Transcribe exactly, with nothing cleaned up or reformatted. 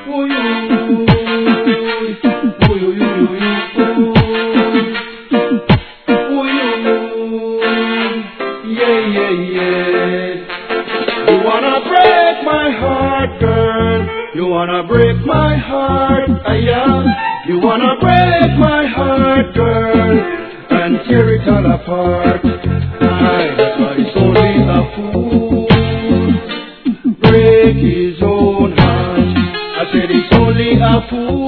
Ooh, ooh, ooh, ooh, ooh, yeah, yeah, yeah. You wanna break my heart, girl? You wanna break my heart, ah, yeah. You wanna break my heart, girl, and tear it all apart. I, I's only a fool, break his own heart. I said it's only a fool